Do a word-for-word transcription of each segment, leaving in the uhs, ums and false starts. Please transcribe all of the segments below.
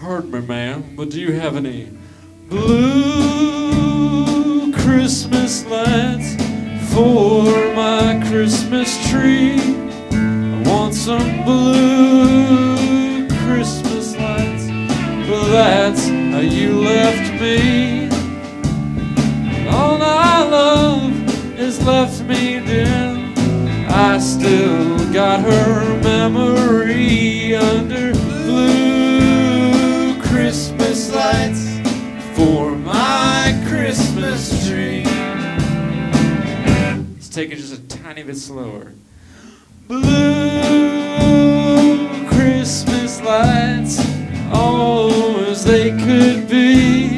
Pardon me, ma'am, but do you have any blue Christmas lights for my Christmas tree? I want some blue Christmas lights, but that's how you left me. All I love has left me dead. I still got her memory under blue Christmas lights for my Christmas tree. Let's take it just a tiny bit slower. Blue Christmas lights, oh, as they could be.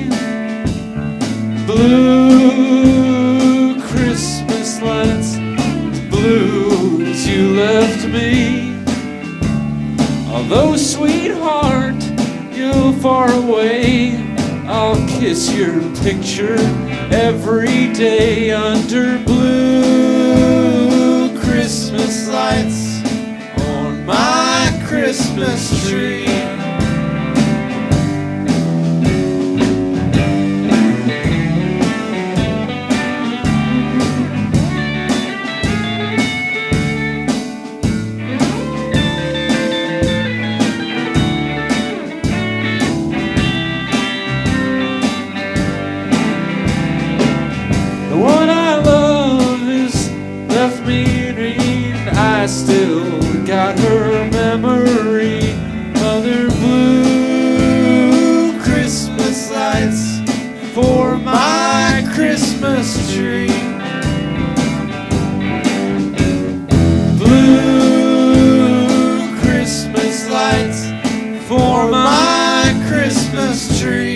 Blue Christmas lights, blue as you left me. Although, sweetheart, you're far away, I'll kiss your picture every day under blue Christmas lights on my Christmas tree. I still got her memory, other blue Christmas lights for my Christmas tree. Blue Christmas lights for my Christmas tree.